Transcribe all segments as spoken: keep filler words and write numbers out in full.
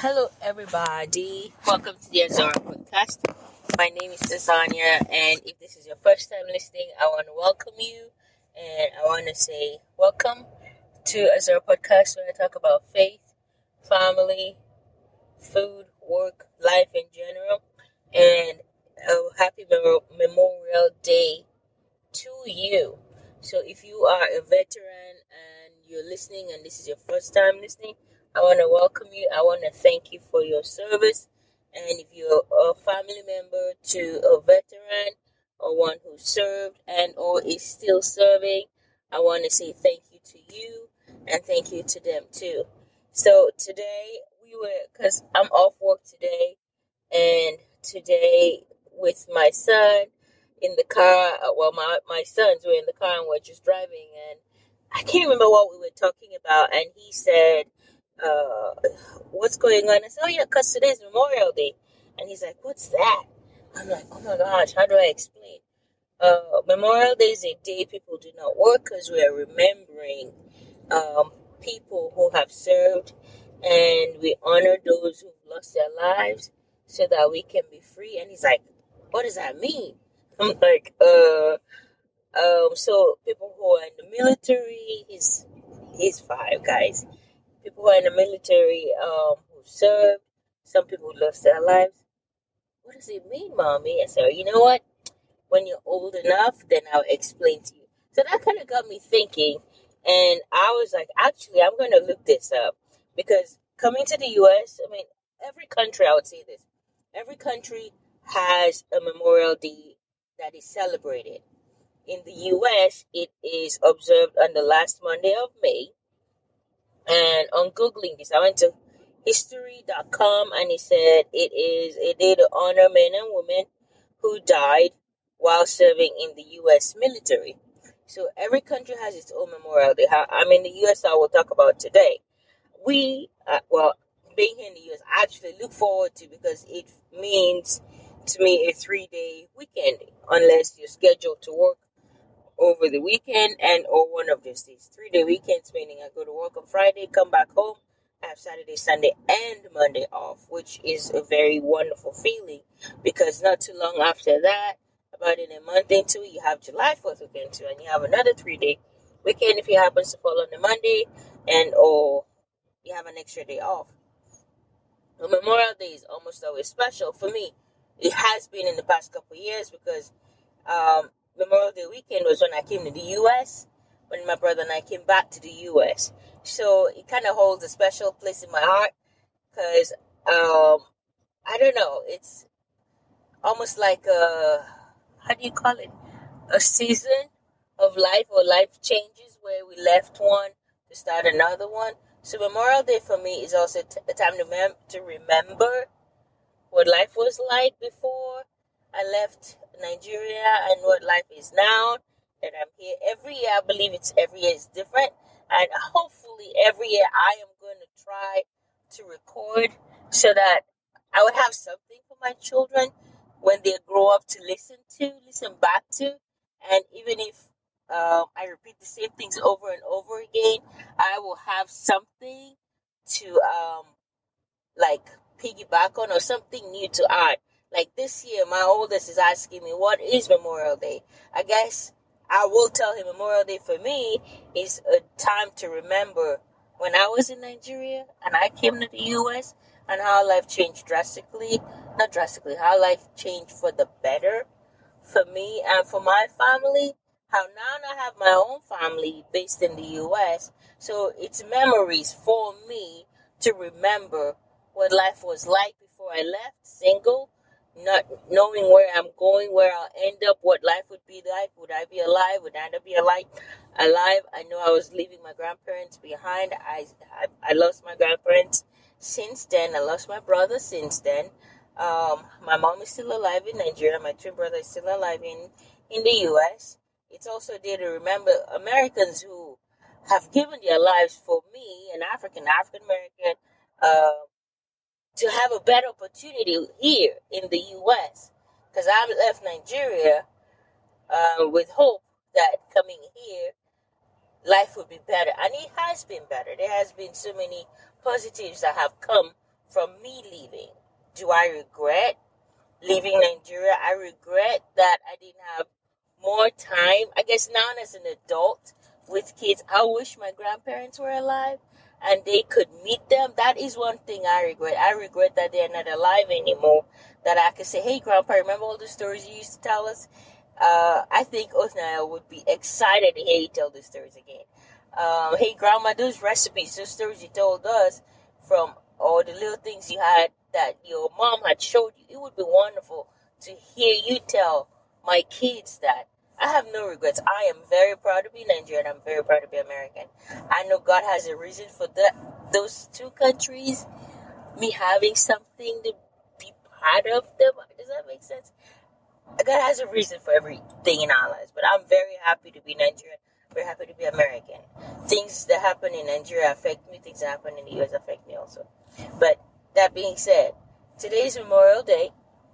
Hello, everybody. Welcome to the Azara podcast. My name is Lasagna, and if this is your first time listening, I want to welcome you, and I want to say welcome to Azara podcast, where I talk about faith, family, food, work, life in general, and a happy Mem- Memorial Day to you. So, if you are a veteran and you're listening, and this is your first time listening, I want to welcome you. I want to thank you for your service. And if you're a family member to a veteran or one who served and or is still serving, I want to say thank you to you and thank you to them too. So today we were, because I'm off work today, and today with my son in the car, uh, well, my, my sons were in the car and we're just driving, and I can't remember what we were talking about, and he said, uh, what's going on? I said, oh yeah, because today's Memorial Day. And he's like, what's that? I'm like, oh my gosh, how do I explain? Uh, Memorial Day is a day people do not work because we are remembering um, people who have served, and we honor those who've lost their lives so that we can be free. And he's like, what does that mean? I'm like, uh, um, so people who are in the military, he's, he's five, guys. People who are in the military, um, who served, some people who lost their lives. What does it mean, mommy? I said, you know what? When you're old enough, then I'll explain to you. So that kind of got me thinking, and I was like, actually, I'm going to look this up, because coming to the U S, I mean, every country, I would say this, every country has a Memorial Day that is celebrated. In the U S, it is observed on the last Monday of May. And on Googling this, I went to history dot com, and it said it is a day to honor men and women who died while serving in the U S military. So every country has its own Memorial Day. I'm in the U S, I will talk about today. We, uh, well, being here in the U S, I actually look forward to, because it means to me a three-day weekend, unless you're scheduled to work over the weekend and or one of those days. Three-day weekends, meaning I go to work on Friday, come back home, I have Saturday, Sunday, and Monday off, which is a very wonderful feeling, because not too long after that, about in a month or two, you have July fourth weekend too, and you have another three-day weekend if it happens to fall on a Monday, and or you have an extra day off. The Memorial Day is almost always special for me. It has been in the past couple of years, because um, Memorial Day weekend was when I came to the U S, when my brother and I came back to the U S. So it kind of holds a special place in my heart, because, um, I don't know, it's almost like a, how do you call it, a season of life, or life changes, where we left one to start another one. So Memorial Day for me is also t- a time to, mem- to remember what life was like before I left Nigeria, and what life is now that I'm here. Every year, I believe it's every year is different, and hopefully every year I am going to try to record, so that I would have something for my children when they grow up to listen to, listen back to, and even if um, I repeat the same things over and over again, I will have something to um, like piggyback on, or something new to add. Like this year, my oldest is asking me, what is Memorial Day? I guess I will tell him Memorial Day for me is a time to remember when I was in Nigeria and I came to the U S, and how life changed drastically. Not drastically, how life changed for the better for me and for my family. How now I have my own family based in the U S. So it's memories for me to remember what life was like before I left, single, not knowing where I'm going, where I'll end up, what life would be like. Would I be alive? Would I not be alive? Alive. I know I was leaving my grandparents behind. I, I, I lost my grandparents since then. I lost my brother since then. Um, my mom is still alive in Nigeria. My twin brother is still alive in, in the U S. It's also a day to remember Americans who have given their lives for me, an African, African American, uh, to have a better opportunity here in the U S. Because I left Nigeria uh, with hope that coming here, life would be better. And it has been better. There has been so many positives that have come from me leaving. Do I regret leaving Nigeria? I regret that I didn't have more time. I guess now as an adult with kids, I wish my grandparents were alive and they could meet them. That is one thing I regret. I regret that they're not alive anymore. That I could say, hey, Grandpa, remember all the stories you used to tell us? Uh, I think Othniel would be excited to hear you tell the stories again. Um, hey, Grandma, those recipes, those stories you told us from all the little things you had that your mom had showed you, it would be wonderful to hear you tell my kids that. I have no regrets. I am very proud to be Nigerian. I'm very proud to be American. I know God has a reason for that. Those two countries, me having something to be part of them. Does that make sense? God has a reason for everything in our lives. But I'm very happy to be Nigerian. Very happy to be American. Things that happen in Nigeria affect me. Things that happen in the U S affect me also. But that being said, today's Memorial Day.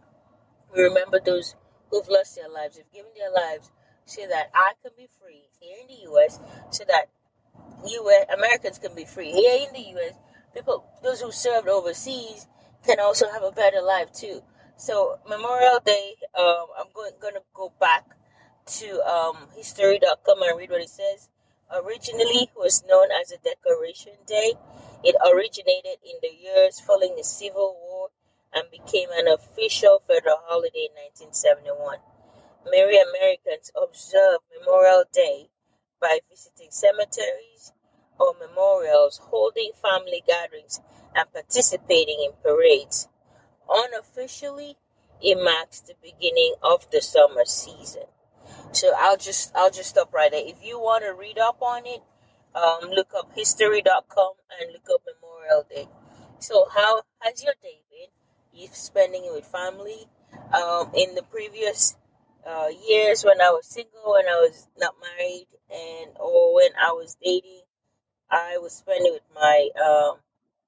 We remember those who've lost their lives, who've given their lives so that I can be free here in the U S, so that U S Americans can be free here in the U S. People, those who served overseas, can also have a better life too. So Memorial Day, um, I'm going gonna go back to um, history dot com and read what it says. Originally, it was known as a Decoration Day. It originated in the years following the Civil War and became an official federal holiday in nineteen seventy-one. Many Americans observe Memorial Day by visiting cemeteries or memorials, holding family gatherings, and participating in parades. Unofficially, it marks the beginning of the summer season. So I'll just I'll just stop right there. If you want to read up on it, um, look up history dot com and look up Memorial Day. So how has your day been? You spending it with family? Um, in the previous uh, years when I was single, when I was not married, and or when I was dating, I was spending with my um,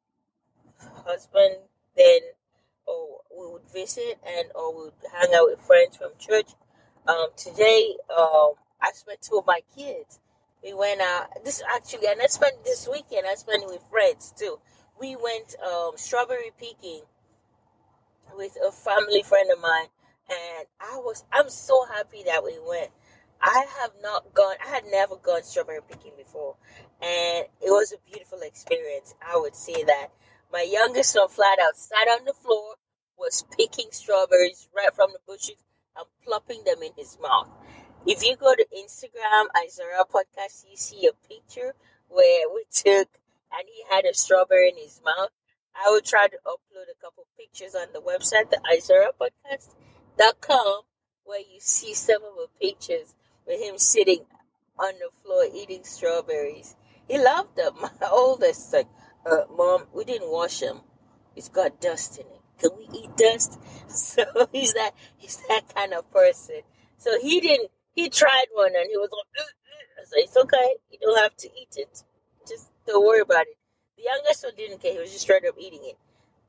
husband. Then, or we would visit and or we would hang out with friends from church. Um, today, um, I spent two of my kids. We went out. This actually, and I spent this weekend. I spent it with friends too. We went um, strawberry picking with a family friend of mine, and I was. I'm so happy that we went. I have not gone. I had never gone strawberry picking before, and it was a beautiful experience. I would say that my youngest son flat out sat on the floor, was picking strawberries right from the bushes and plopping them in his mouth. If you go to Instagram, Isaiah Podcast, you see a picture where we took, and he had a strawberry in his mouth. I will try to upload a couple pictures on the website, the Isaiah Podcast dot com, where you see some of the pictures with him sitting on the floor eating strawberries. He loved them. My oldest like, uh, Mom, we didn't wash them. It's got dust in it. Can we eat dust? So he's that he's that kind of person. So he didn't. He tried one and he was like, ugh, ugh. I said, it's okay. You don't have to eat it. Just don't worry about it. The youngest one didn't care. He was just straight up eating it.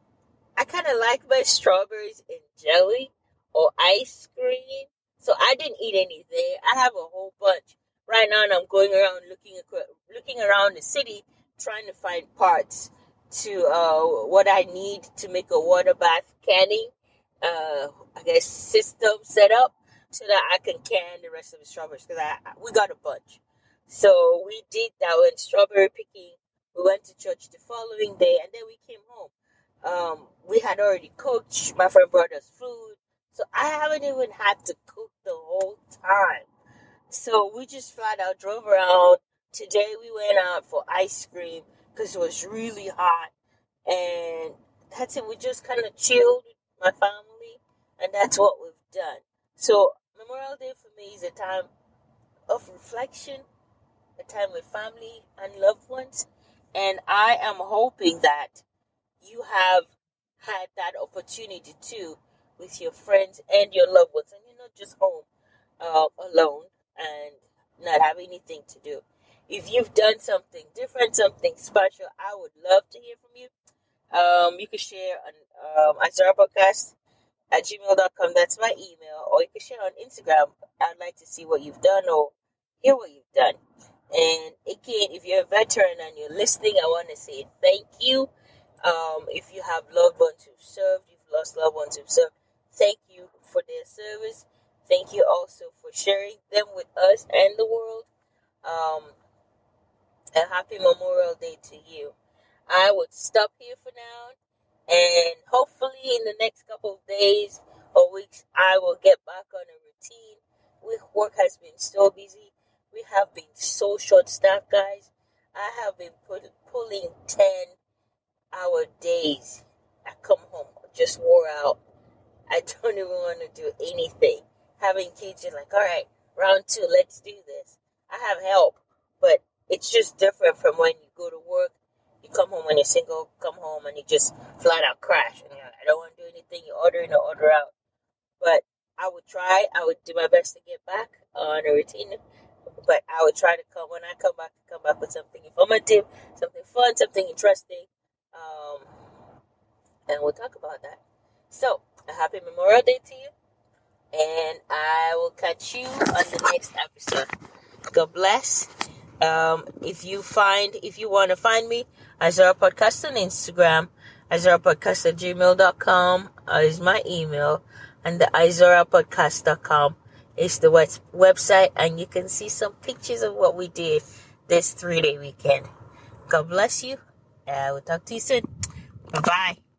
I kind of like my strawberries in jelly or ice cream. So I didn't eat anything. I have a whole bunch. Right now I'm going around looking looking around the city trying to find parts to uh, what I need to make a water bath canning, uh, I guess, system set up so that I can can the rest of the strawberries because I we got a bunch. So we did that. Went strawberry picking. We went to church the following day, and then we came home. Um, we had already cooked. My friend brought us food, so I haven't even had to cook the whole time. So we just flat out drove around. Today we went out for ice cream because it was really hot, and that's it. We just kind of chilled with my family, and that's what we've done. So Memorial Day for me is a time of reflection, a time with family and loved ones, and I am hoping that you have had that opportunity too with your friends and your loved ones, and you're not just home uh, alone and not have anything to do. If you've done something different, something special, I would love to hear from you. Um, you can share on um, Isaiah Podcast at gmail dot com. That's my email. Or you can share on Instagram. I'd like to see what you've done or hear what you've done. And again, if you're a veteran and you're listening, I want to say thank you. Um, if you have loved ones who've served, you've lost loved ones who've served, thank you for their service. Thank you also for sharing them with us and the world. Um, a happy Memorial Day to you. I would stop here for now, and hopefully in the next couple of days or weeks, I will get back on a routine. We, work has been so busy. We have been so short-staffed, guys. I have been put, pulling ten-hour days. I come home just wore out. I don't even want to do anything. Having kids, you're like, all right, round two, let's do this. I have help, but it's just different from when you go to work. You come home when you're single, come home and you just flat out crash. And you're like, I don't want to do anything. You order in or order out. But I would try. I would do my best to get back on a routine. But I would try to come, when I come back, come back with something informative, something fun, something interesting. Um, and we'll talk about that. So, a happy Memorial Day to you. And I will catch you on the next episode. God bless. Um, if you find, if you want to find me, Azara Podcast on Instagram, Azara Podcast at gmail dot com uh, is my email, and the Azara Podcast dot com is the web- website, and you can see some pictures of what we did this three-day weekend. God bless you. I will talk to you soon. Bye-bye.